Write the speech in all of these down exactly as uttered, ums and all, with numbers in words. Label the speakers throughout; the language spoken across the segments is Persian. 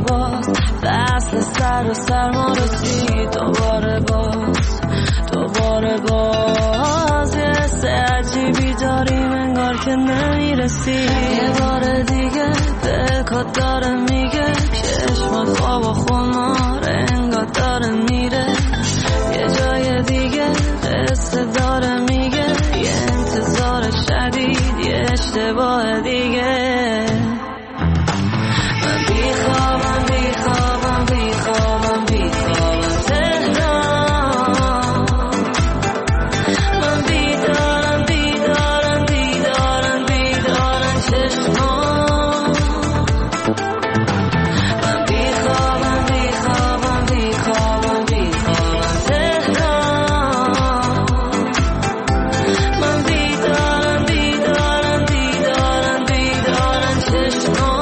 Speaker 1: باز فصل سر و سرما رسید دوباره باز دوباره باز یه حس عجیبی داریم انگار که نمیرسی یه بار دیگه دلکات داره میگه چشمات خواب و خمار انگار داره میره یه جای دیگه قصه داره میگه یه انتظار شدید یه اشتباه دیگه من بیخوابم بیخوابم بیخوابم بیخوابم تهران من بیدارم بیدارم بیدارم بیدارم چشمان من بیخوابم بیخوابم بیخوابم بیخوابم تهران من بیدارم بیدارم بیدارم بیدارم چشمان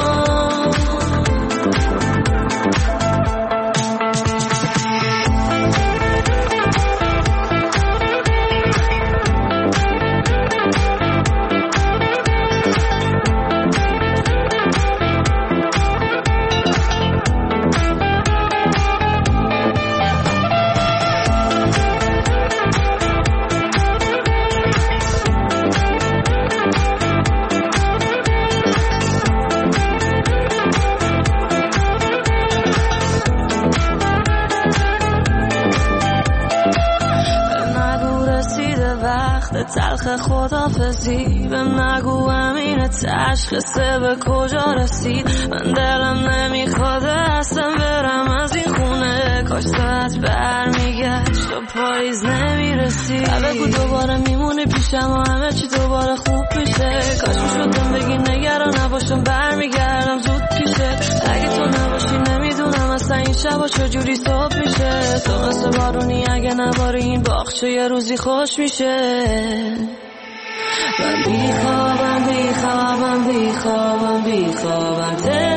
Speaker 1: تلخ خدافزی به نگو امین تشخصه به کجا رسید من دلم نمیخواد اصلا برم از این خونه کاش ساعت برمیگشت و پاییز نمیرسید بگو دوباره میمونه پیشم و همه چی دوباره خوب میشه کاش میشدم بگی نگران نباشم برمیگردم زود پیشه اگه تو نباشی نمیدونم اصلا این شبا چجوری صبح میشه تو مثل بارونی اگه نباری این باغچه یه روزی خوش میشه من بیخوابم بیخوابم بیخوابم بیخوابم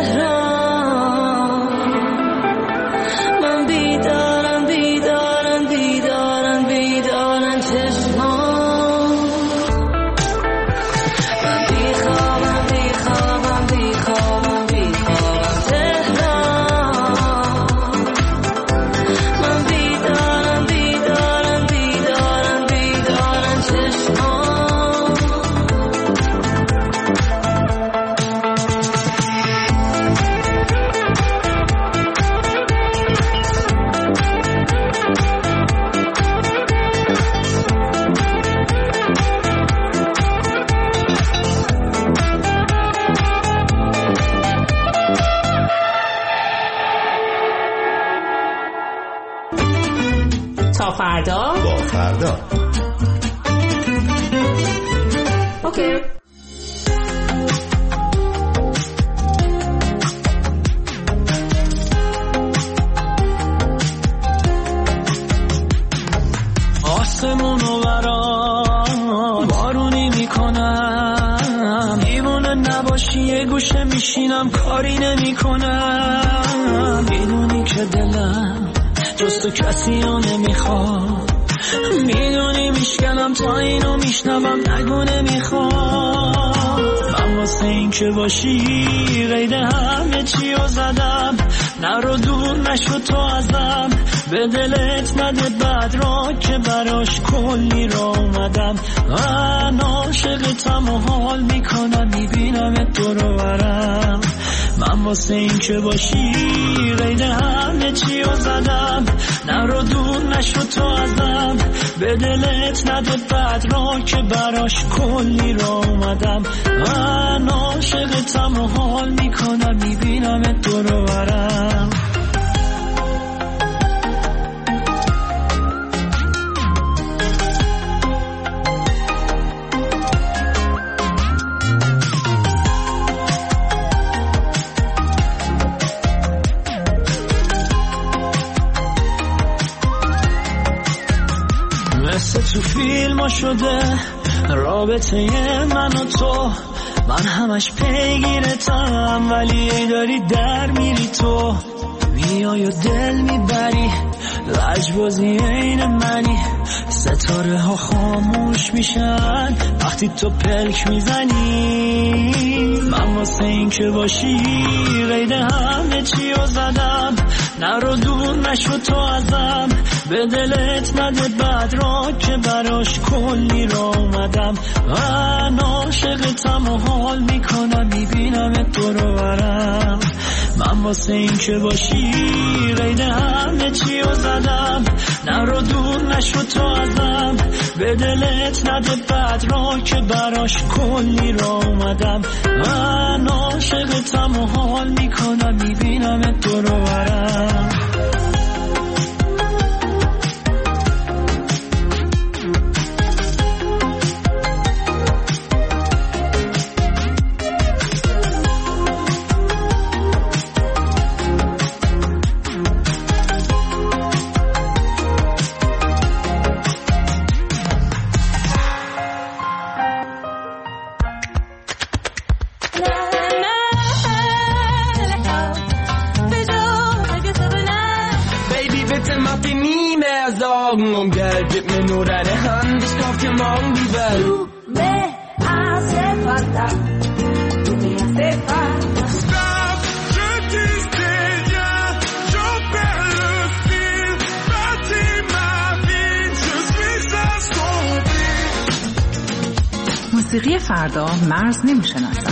Speaker 1: تهران من بیدارم بیدارم بیدارم بیدارم چشمان من بیخوابم بیخوابم بیخوابم بیخوابم تهران من بیدارم بیدارم بیدارم بیدارم چشمان
Speaker 2: تا فردا
Speaker 3: با فردا
Speaker 2: اوکی.
Speaker 4: آسمونو برام بارونی میکنم دیوونه نباشی یه گوشه میشینم کاری نمیکنم میدونی که دلم جز تو کسی رو نمیخواد میدونی میشکنم تا اینو میشنوم نگو نمیخواد من واسه این که باشی قید همه چی رو زدم نرو دور نشو تو ازم به دلت نده بد را که براش کلی را اومدم من عاشقتم و حال میکنم میبینم دور برم من واسه این که باشی قید همه چی رو زدم نرو دور نشو تو ازم به دلت نده بد را که براش کلی را اومدم من عاشقتم و حال میکنم میبینم دور برم تو فیلم ها شده رابطه من و تو من همش پیگیرتم ولی داری در میری تو میای و دل میبری لجبازی این منی ستاره ها خاموش میشن وقتی تو پلک میزنی من واسه این که باشی قید همه چی رو نرو دور نشو تو ازم، به دلت نده بد را که براش کلی را اومدم. من عاشقتم و حال میکنم میبینم تو رو برم. من واسه این که باشی قید همه چی رو زدم. نرو دور نشو تو ازم، به دلت نده بد را که براش کلی را اومدم. من عاشقتم و حال میکنم میبینم تو رو برم.
Speaker 3: Um Geld, gib mir nur deine Hand, ich kauf dir morgen die Welt.
Speaker 1: Du me hace falta, tu me hace falta.
Speaker 5: Stop, je disais rien, j'en perds le fil. Bâtis ma vie, je suis assombri.
Speaker 2: موسیقی فردا مرز نمیشناسد.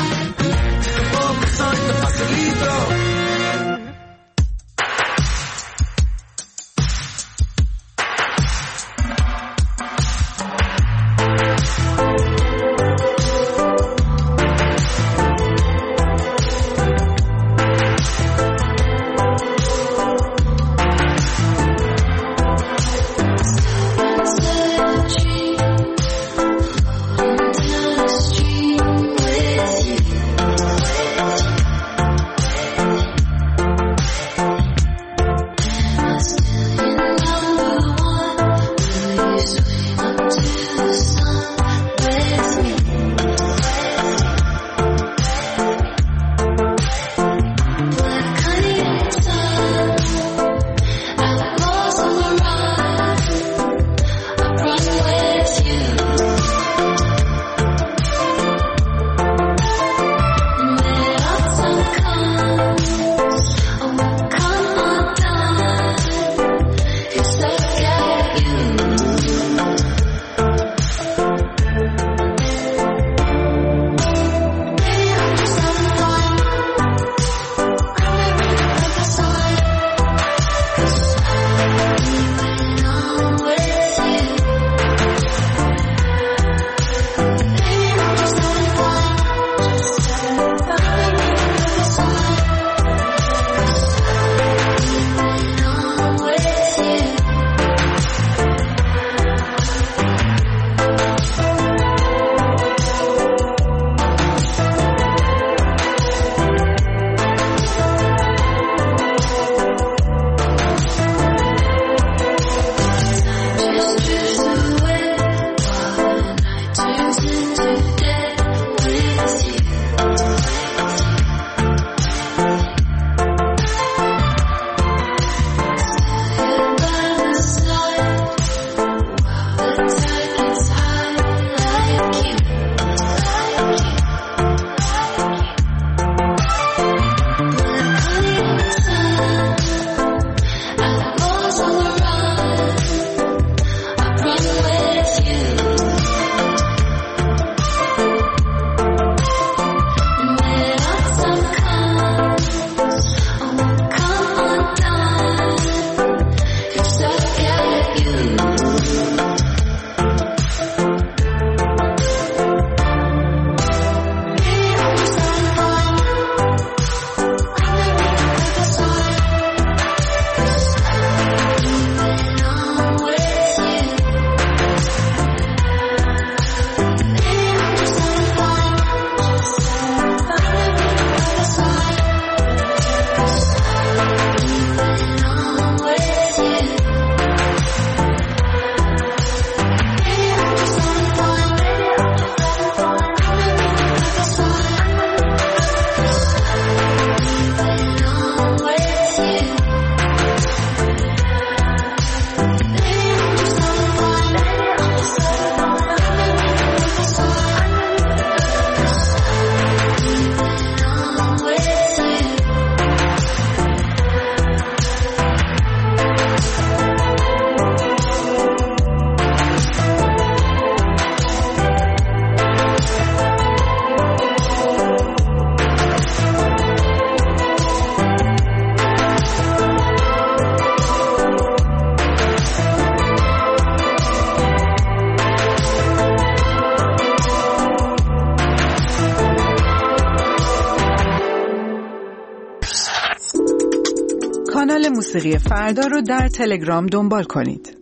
Speaker 2: کانال موسیقی فردا رو در تلگرام دنبال کنید.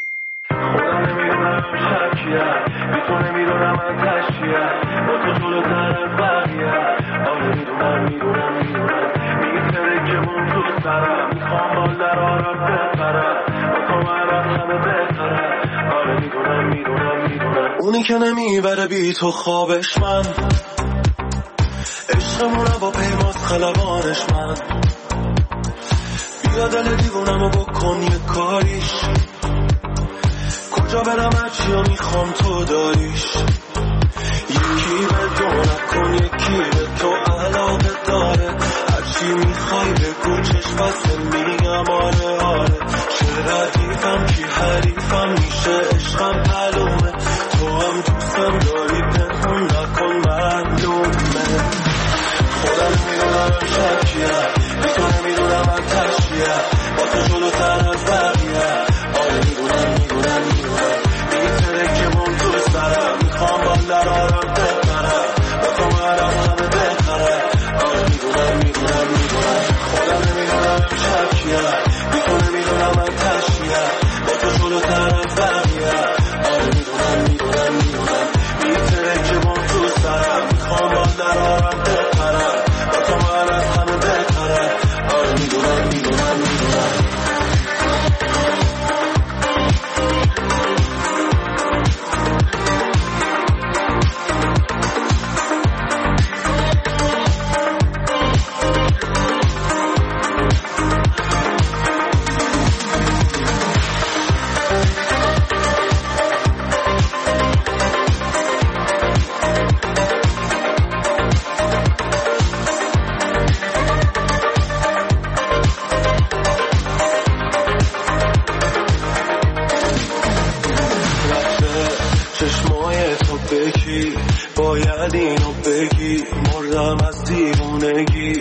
Speaker 6: اونی که نمیبره بی تو خوابش من، عشقمونه با پیماز خلبانش من. بیا دل دیوونمو بکن یه کاریش، کجا برم هرچی ها میخوام تو داریش. یکی به دو نکن یکی به تو علاقه داره، هرچی میخوای بگو چشم بسته میگم آره آره. چه ردیفم کی حریفم میشه عشقم معلومه، تو هم دوستم داری پنهون نکن معلومه. خودم میدونم شکیه بی تو نمیدونم من تشکیه، با تو جلوتر از بقیه. آره میدونم میدونم میدونم میتره که من دوست دارم، میخوام با لرارم بپرم، با تو مرم همه بهتره. آره میدونم میدونم میدونم خودم نمیدونم شکیه بی تو نمیدونم من تشکیه، با تو جلوتر از بقیه. آره میدونم میدونم میدونم میتره که من دوست دارم، میخوام با لرارم بپرم، با تو مرم همه بهتره. آره میدونم میدونم میدونم اینو بگی، مردم از دیوونگی.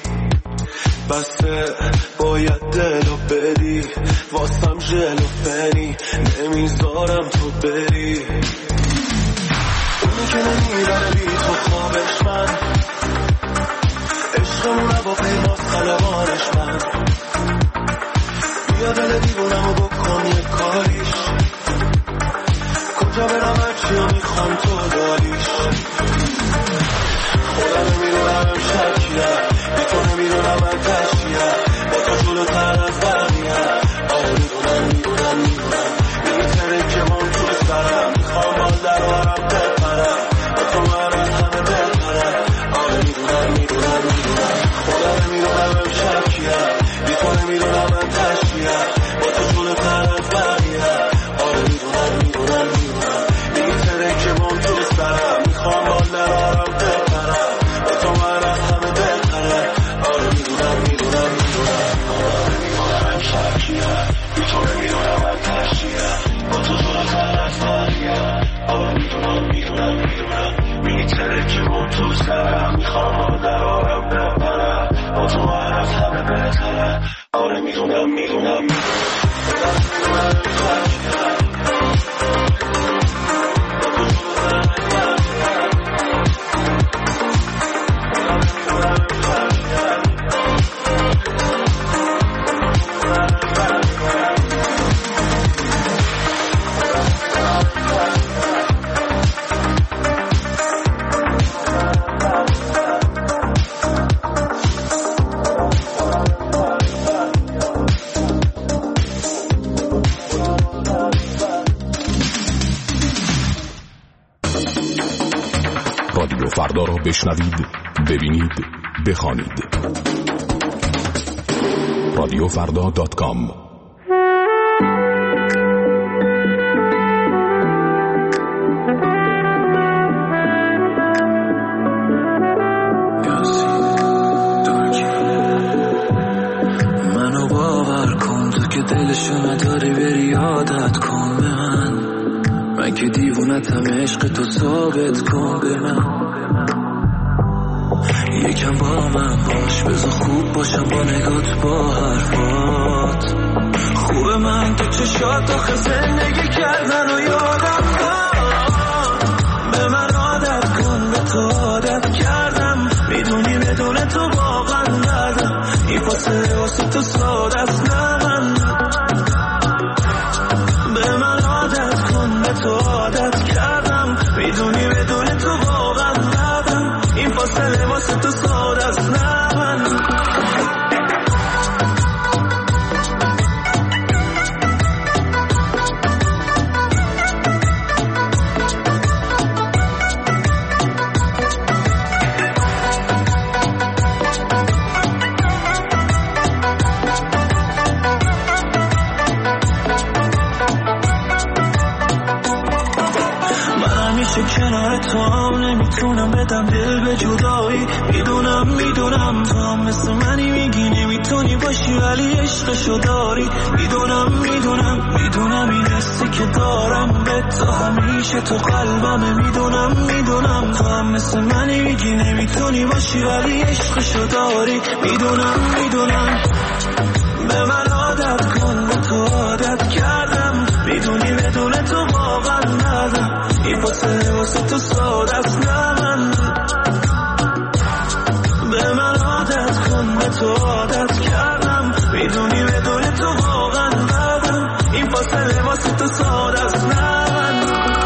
Speaker 6: بسته باید دلو بدی، واسم ژل و فنی نمیذارم تو بری. اونی که نمیبره بی تو خوابش من، عشقمونه با پیماز خلبانش من. بیا دل دیوونمو بکن یه کاریش، کجا برم هرچی ها میخوام تو داریش. خودم نمیدونم شکیه بی تو نمیدونم من تشکیه، با تو جلوتر از بقیه. آره میدونم میدونم میدونم میتره که من دوست دارم، میخوام با لرارم بپرم، با تو مرم همه بهتره. آره میدونم میدونم میدونم خودم نمیدونم شکیه بی تو نمیدونم من تشکیه، با تو جلوتر از بقیه. آره میدونم میدونم میدونم میتره که من دوست دارم، میخوام با لرارم بپرم، با تو مرم همه بهتره. آره میدونم میدونم میدونم آره میدونم شکیه بی تو نمیدونم من تشکیه، با تو جلوتر از بقیه. آره میدونم میدونم میدونم میتره که من دوست دارم، میخوام با لرارم بپرم، با تو مرم همه بهتره. آره میدونم میدونم میدونم
Speaker 7: رادیو فردا را بشنوید، ببینید، بخوانید. رادیو فردا دات کام.
Speaker 8: منو باور کن تو که دلشو نداری، بری عادت کن به من. من که دیوونتم، عشق تو ثابت کن به من. یکم با من باش، بذار خوب باشم با نگات، با حرفات. خوبه من تو چشات آخه زندگی کردن و یادم کن. به من عادت کن، به تو عادت کردم، میدونی بدون تو واقعا دردم. این فاصله واسه تو ساده است نه من به من عادت کن به تو عادت کردم میدونی بدون تو واقعا ندم این فاصله واسه تو ساده است نه من کنار تو هم نمیتونم بدم دل به جدایی میدونم میدونم تو هم مثل منی میگی نمیتونی باشی ولی عشقشو داری میدونم میدونم میدونم این حسی که دارم به تو همیشه تو قلبمه میدونم میدونم تو هم مثل منی میگی نمیتونی باشی ولی عشقشو داری میدونم میدونم به من عادت کن به تو عادت کردم میدونی بدون تو واقعا ندم این فاصله واسه تو ساده است نه من به من عادت کن به تو عادت کردم میدونی بدون تو واقعا ندم این فاصله واسه تو ساده است نه من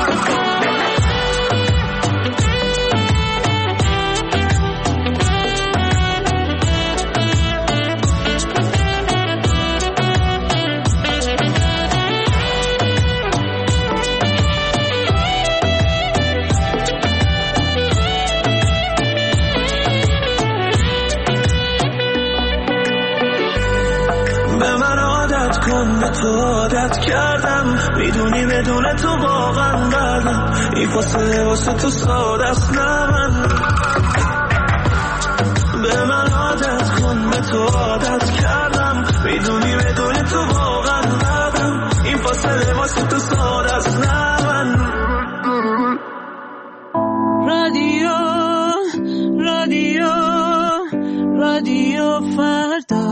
Speaker 8: تو عادت کردم میدونی بدون تو واقعا ندم این فاصله واسه تو ساده است نه من به من عادت کن به تو عادت کردم میدونی بدون تو واقعا ندم این فاصله واسه تو ساده است نه من
Speaker 4: رادیو رادیو رادیو فردا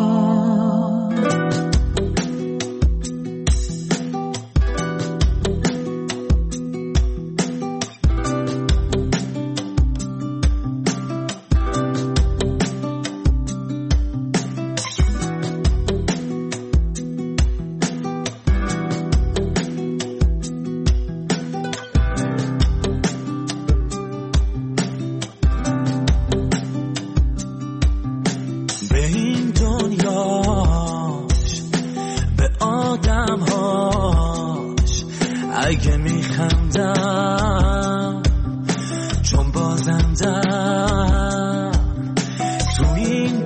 Speaker 8: اگه میخندم چون بازندم تو این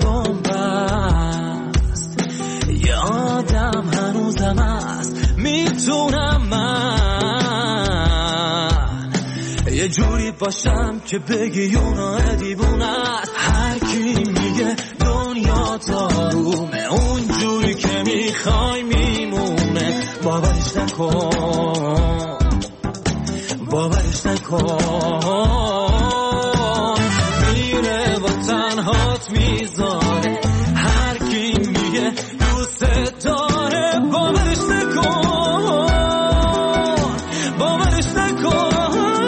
Speaker 8: بنبست یه آدم هنوزم هست میتونم من یه جوری باشم که بگی اونا دیوونه است هر کی میگه دنیا تارومه اون جوری که میخوای میمونه باورش نکن باورش نکن میره و تنهات میذاره هر کی میگه دوست داره باورش نکن باورش نکن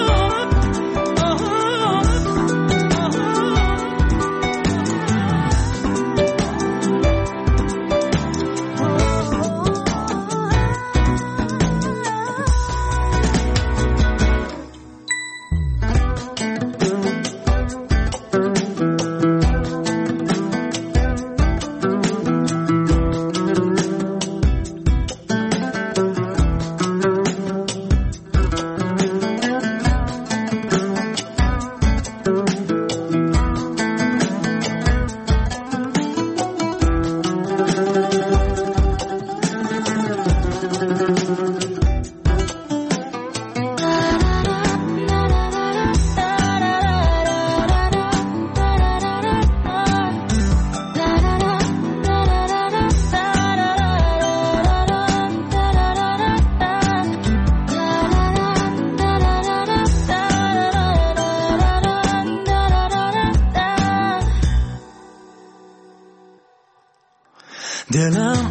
Speaker 8: دلم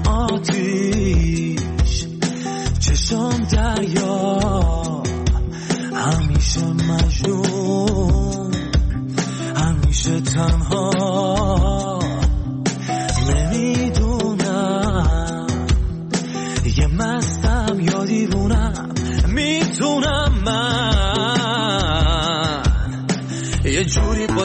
Speaker 8: آتیش چشم دریا همیشه مجنون همیشه تنها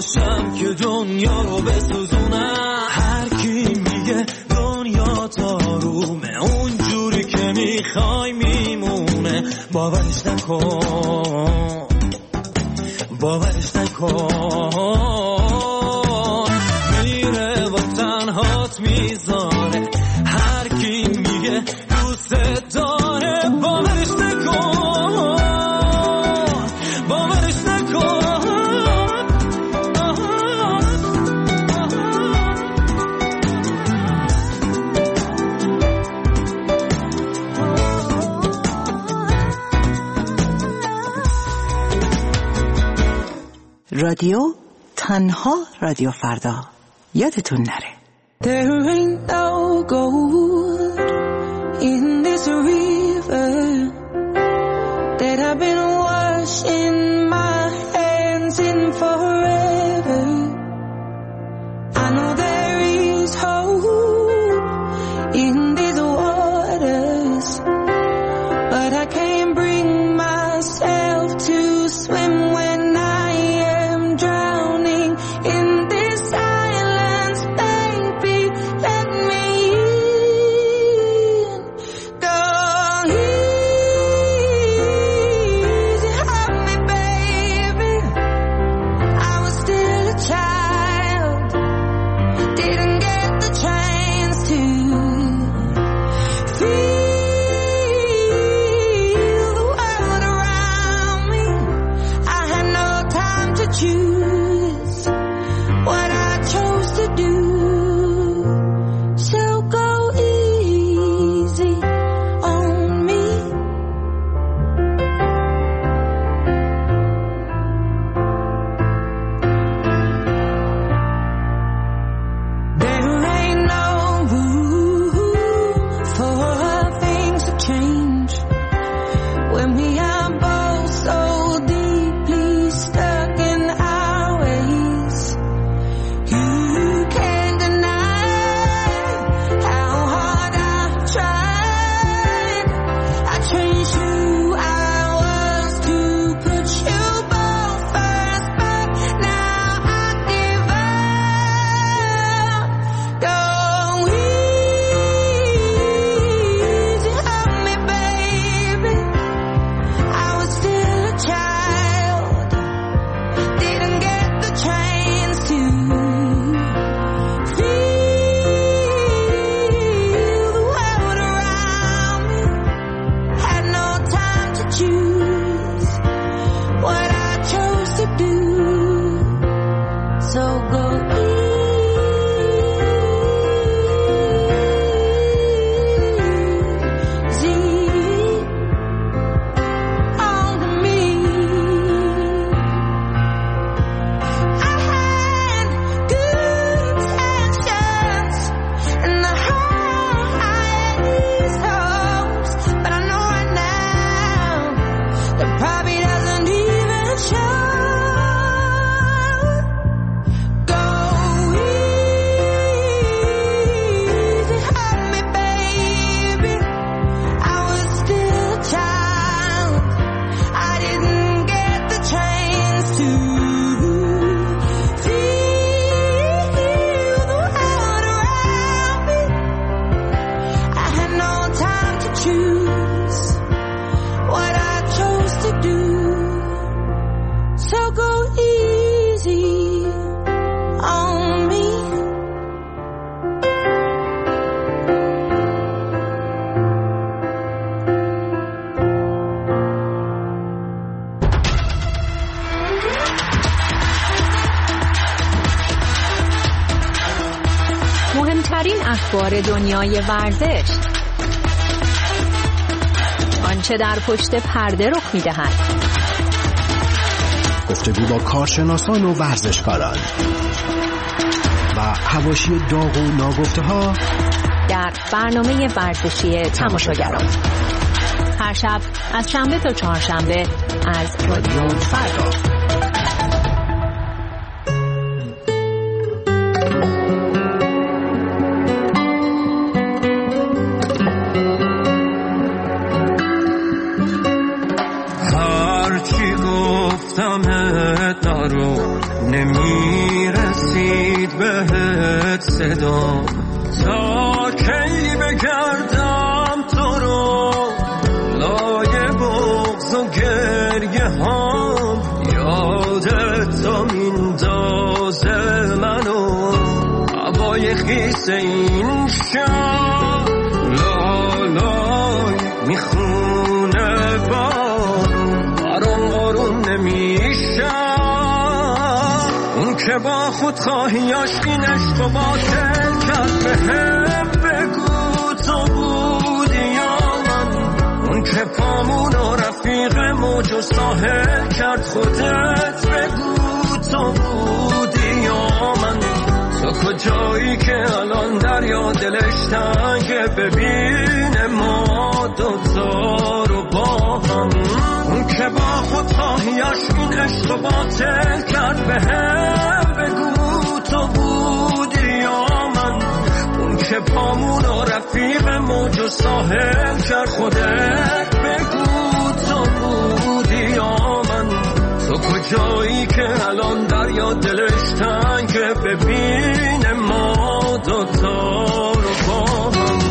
Speaker 8: باشم که دنیا رو بسوزونم. هر کی میگه دنیا تارومه اونجوری که میخوای میمونه. باورش نکن باورش نکن میره و تنهات میذاره. هر کی میگه دوست داره باورش نکن باورش نکن.
Speaker 2: رادیو تنها رادیو فردا. یادتون نره.
Speaker 1: There ain't no gold in this river that I've been washing my hands in forever. I know there is hope in these waters, but I can't bring myself to swim when I am drowning in this silence. Baby, let me in. Go easy on me, baby. I was still a child, didn't get the chance to feel the world around me. I had no time to choose what I chose to do. So go easy on me. There ain't no room for things to change when we are both so deeply stuck in our ways. You can't deny how hard I tried. I changed who I was to put you both first, but now I give up. Go easy on me, baby. I was still a child, didn't get the chance to feel the world around me. Had no time to choose what I chose to do. So go easy on me. I had good intentions and the highest hopes, but I know right now that probably doesn't even show. Go easy on me, baby. I was still a child, I didn't get the chance to feel the world around me. I had no time to choose what I chose to do. So go easy on me.
Speaker 9: مهمترین اخبار دنیای ورزش، آنچه در پشت پرده رخ می‌دهد،
Speaker 10: گفتگو با کارشناسان و ورزشکاران و حواشی داغ و ناگفته‌ها
Speaker 9: در برنامه ورزشی تماشاگران. هر شب از شنبه تا چهارشنبه از رادیو فردا.
Speaker 8: هرچی گفتم نرو نمی صدام تا کی بگردم تو رو لای بغض و گریه هم یادت تا میندازه منو هوای خیس این شب لالای میخونه بارون برام آروم نمیشه اون که با خود خواهیاش این عشق و باطل کرد به هم بگو تو بودی یا من اون که پامون و رفیق موج و ساحل کرد خودت بگو تو بودی یا من تو کجایی که الان دریا دلش تنگه ببینه ما دوتا رو با هم اون که با خود خواهیاش این عشق و باطل کرد به هم بگو تو بودی یا من اون که پامون و رفیق موج و ساحل کرد خودت بگو تو بودی یا من تو کجایی که الان دریا دلش تنگه ببینه ما دوتا رو با هم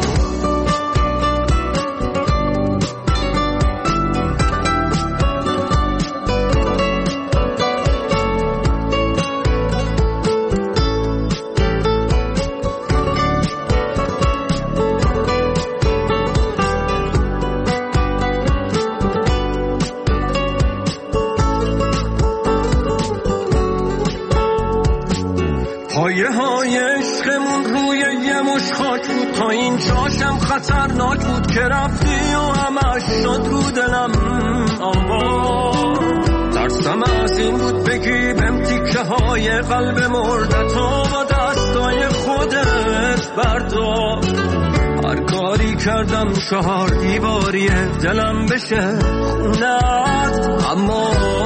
Speaker 8: پایه های عشقمون روی یه مش خاک بود تا این جاشم خطرناک بود که رفتی و همش شد رو دلم آوا ترسم از این بود بگی بهم تیکه های قلب مردتا با دستای خودت بردار هر کاری کردم چهار دیواری دلم بشه خونت اما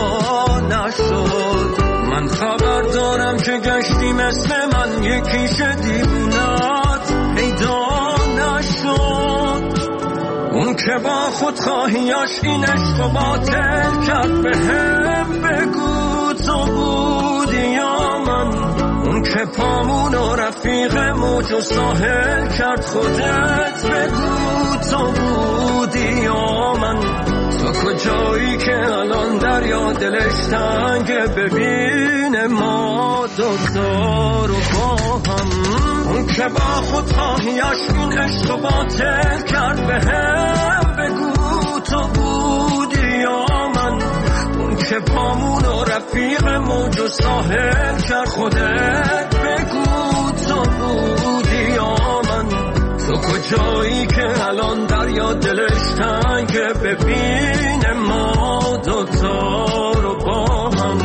Speaker 8: نشد من خبر دارم که گشتی مثل من یکیش دیوونت پیدا نشد اون که با خود خواهیاش این عشق و باطل کرد به هم بگو تو بودی یا من اون که پامون و رفیق موج و ساحل کرد خودت بگو تو بودی یا من تو کجایی که الان دریا دلش تنگه ببینه ما دوتا رو با هم اون که با خود خواهیاش این عشق و باطل کرد به هم بگو تو بودی یا من اون که پامون و رفیق موج و ساحل کرد خودت بگو تو بودی یا من تو کجایی که الان دریا دلش تنگه ببینه ما دوتا رو با هم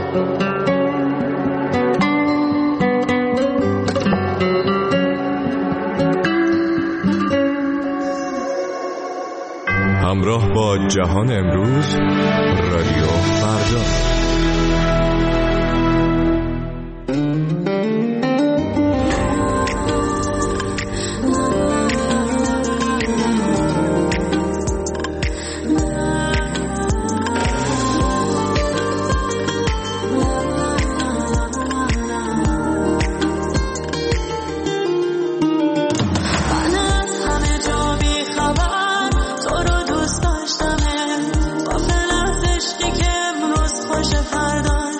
Speaker 11: همراه با جهان امروز رادیو فردا
Speaker 1: فردا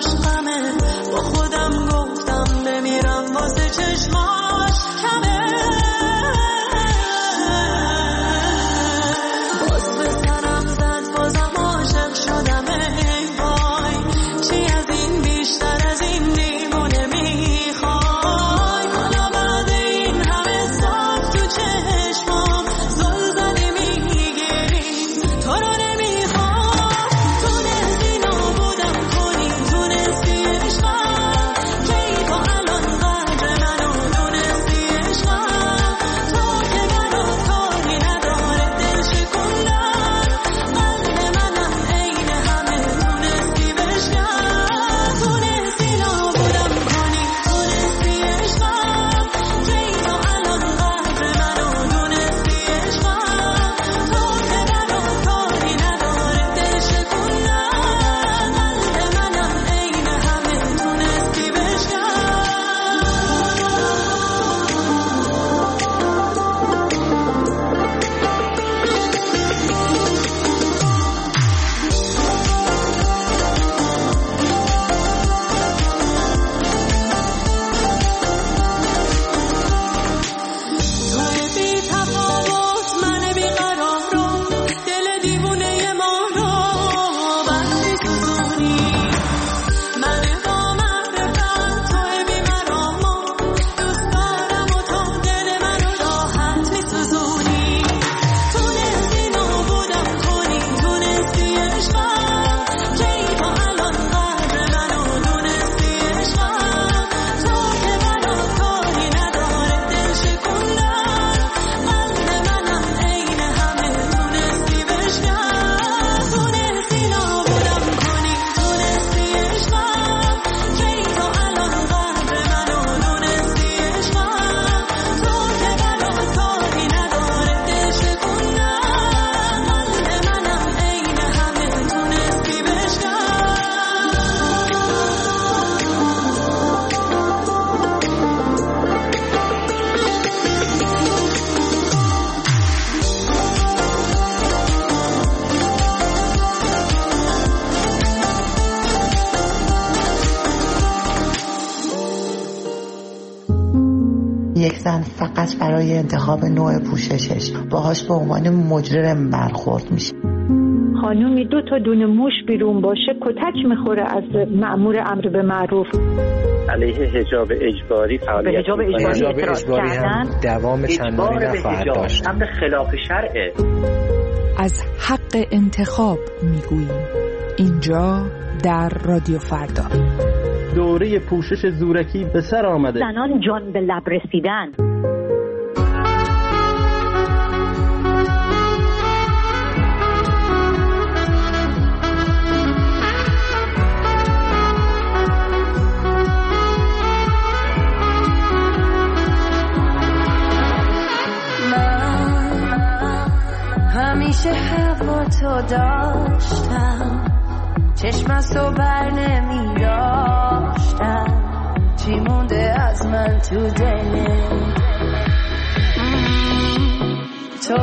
Speaker 12: فقط برای انتخاب نوع پوششش باهاش به عنوان مجرم برخورد میشه.
Speaker 13: خانومی دو تا دونه موش بیرون باشه کتک میخوره از مأمور امر به معروف.
Speaker 14: علیه حجاب اجباری فعالیت
Speaker 15: حجاب اجباری, اجباری هم دوام چندانی نخواهد داشت.
Speaker 14: امر خلاف شرعه.
Speaker 2: از حق انتخاب میگوییم اینجا در رادیو فردا.
Speaker 16: دوره پوشش زورکی به سر آمده.
Speaker 13: زنان جان به لب رسیدن.
Speaker 1: همیشه هوا تو داشتم، چشم تو بر نمی داشتم، چی مونده از من تو دل تو؟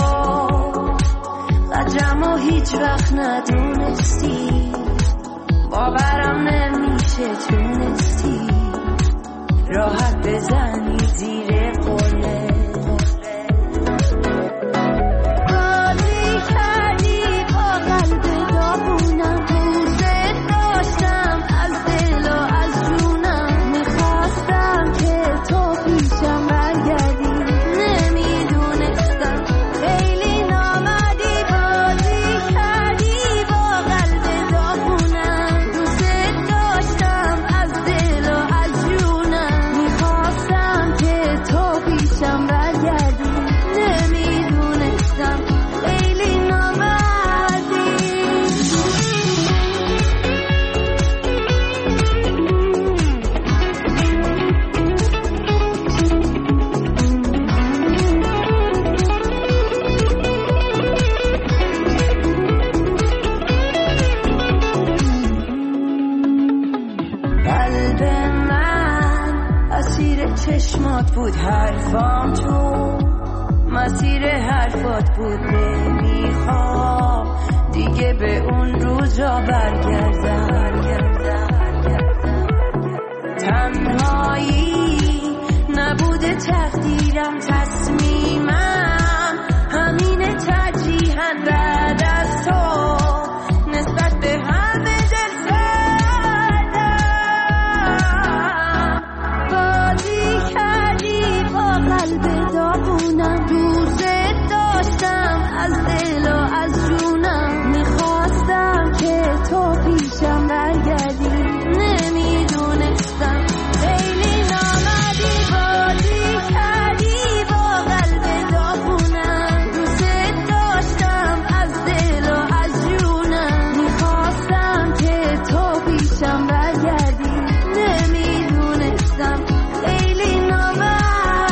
Speaker 1: قدرمو هیچ وقت ندونستی، باورم نمیشه تونستی راحت بزنی زیر قله. چشمات بود حرفام تو، مسیر حرفات بود نمیخوام دیگه به اون روز را برگردم. تنهایی نبوده تقدیرم، تصمیمم همینه ترجیحاً بعد از تو نسبت به همه دل فردم. بازی کردی با قلب داغونم، دوست داشتم از دل و از جونم، میخواستم که تو پیشم برگردی، نمیدونستم خیلی نامدی. بازی کردی با قلب داغونم، دوست داشتم از دل و از جونم، میخواستم که تو پیشم برگردی، نمیدونستم خیلی نامدی.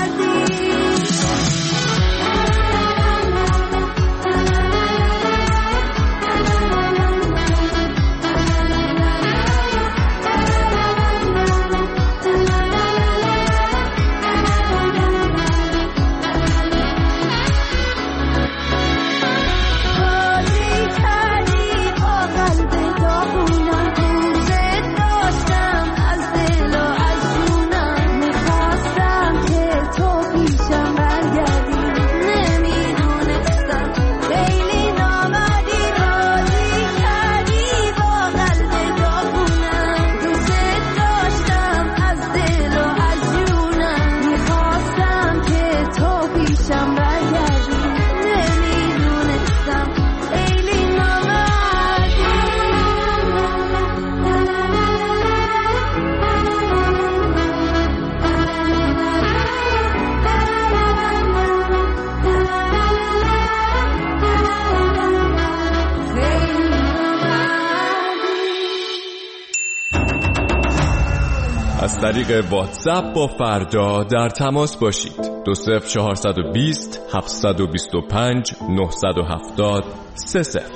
Speaker 11: از طریق واتساپ با فردا در تماس باشید. دو صفر چهارصد و بیست هفتصد و بیست و پنج نهصد و هفتاد سه صفر.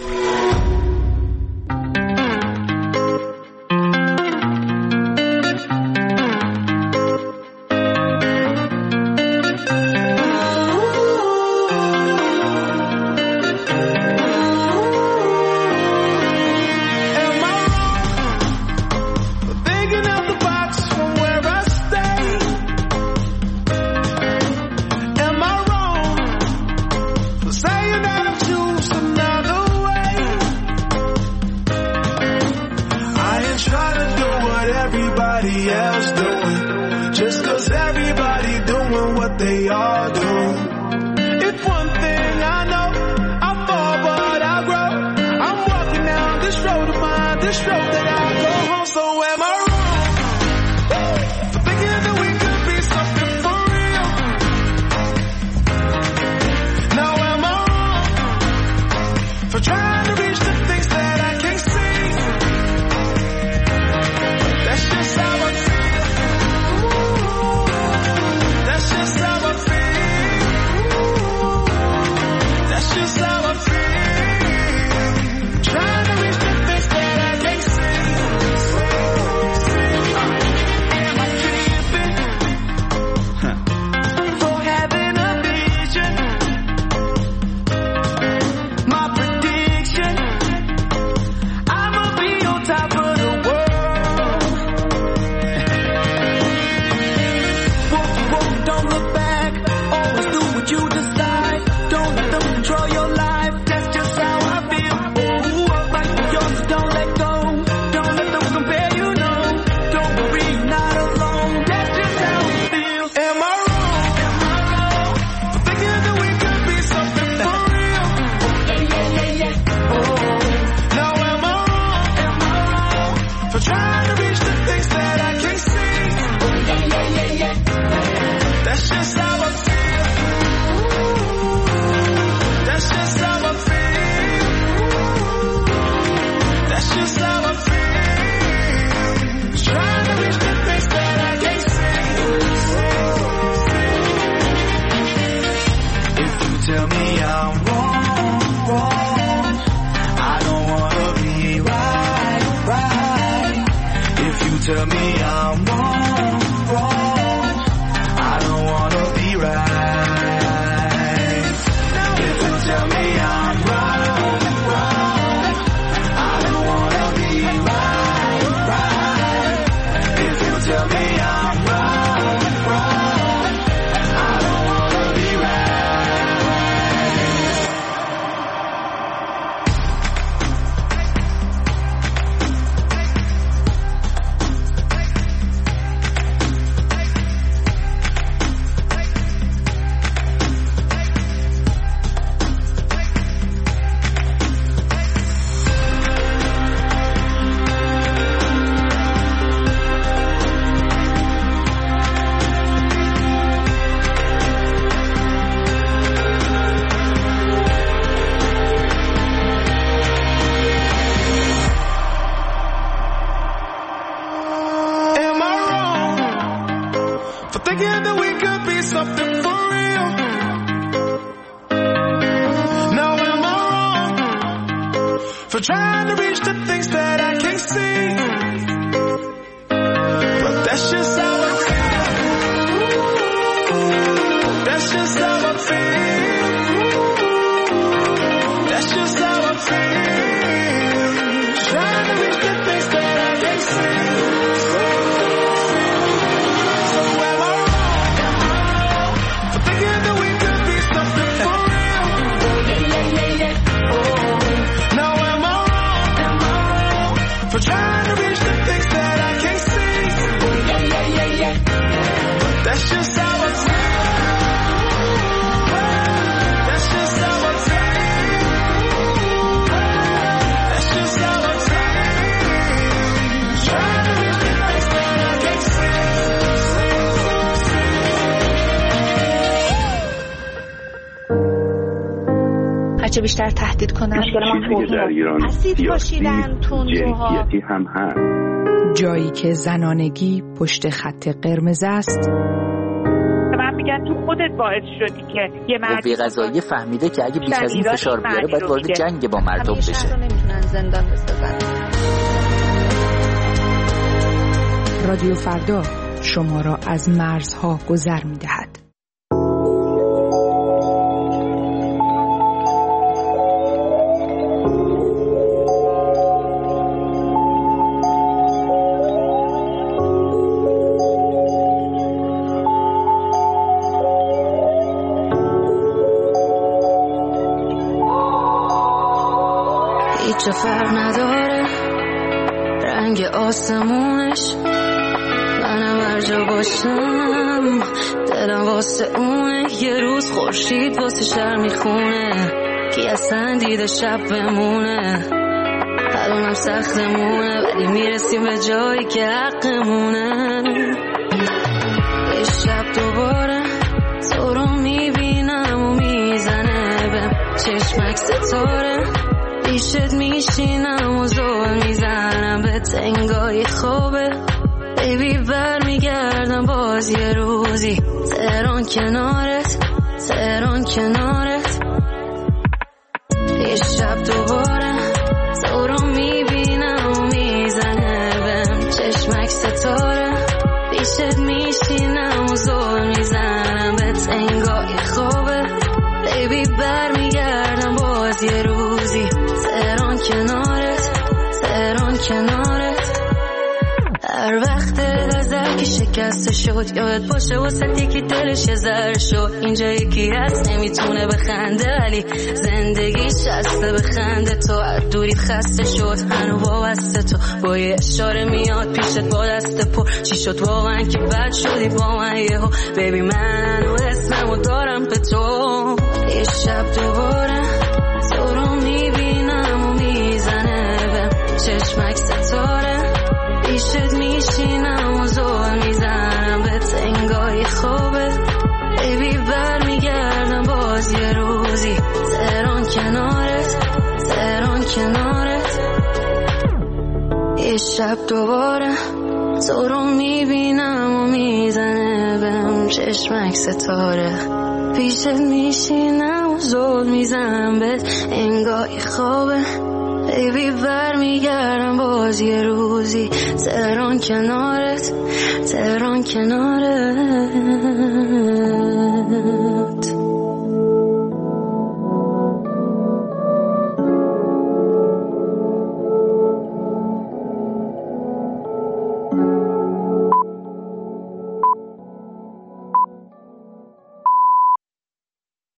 Speaker 8: tell me I'm wrong, wrong, I don't wanna be right, right. If you tell me I'm wrong, wrong, I don't wanna be right. If you tell me I'm right, right, I don't wanna be right, right. If you tell me I'm right, right, I don't wanna be right.
Speaker 5: Thinking that we could be something for real. Now am I wrong for trying to reach the things that I can't see? But that's just how I feel. That's just how I feel. That's just how I feel. Trying to reach the things that I can't see. Trying to reach the things that I can't see. Yeah, yeah, yeah, yeah. But that's just how I feel. That's just how I feel. That's just how I feel. Trying to reach the things that I can't see.
Speaker 9: هرچه بیشتر تهدید کنن
Speaker 17: چیزی که در ایران سیاسی جنسیتی هم هست.
Speaker 2: جایی که زنانگی پشت خط قرمز است.
Speaker 13: من میگن تو خودت باعث شدی که یه مرد
Speaker 18: قوه قضاییه فهمیده که اگه بیش از این فشار بیاره باید وارد جنگ با مردم بشه.
Speaker 9: نمیتونن زندان بسازن.
Speaker 2: رادیو فردا شما را از مرزها گذر میدهد.
Speaker 1: هیچ فرق نداره رنگ آسمونش، منم هر جا باشم دلم واسه اونه. یه روز خورشید واسه شهر میخونه، کی اصلا دیده شب بمونه. الانم سختمونه ولی میرسیم به جایی که حقمونه. یه شب دوباره تو رو میبینم و میزنه به چشمک ستاره. پیشت میشینم و زور میزنم به تنگای خوابه. بیبی بر میگردم باز یه روزی تهران کنارت، تهران کنارت. یه شب دوباره تو رو میبینم و میزنه بهم چشمک ستاره. پیشت میشینم و زور میزنم به تنگای خوابه. بیبی بر میگردم باز یه روزی تهران کنارت، تهران کنارت. هر وقت نظر که شکسته شد یاد باشه واسه یکی دلش زر شد. اینجا یکی هست نمیتونه بخنده ولی زندگیش هسته بخنده. تو از دوریت خسته شد هنو وابسته تو با یه اشاره میاد پیشت با دست پر. چی شد واقعا که بد شدی با من یهو؟ بیبی من و اسممو دارم به تو. یه شب دوباره تو رو میبینم و میزنه به چشمک ستاره. پیشت میشینم و زور میزنم به تنگای خوابه. بیبی بر میگردم باز یه روزی تهران کنارت، تهران کنارت. یه شب دوباره تو رو میبینم و میزنه بهم چشمک ستاره. پیشت میشینم و زل میزنم بهت انگاهی خوابه بیبی برمیگردم باز یه روزی تهران کنارت تهران کنارت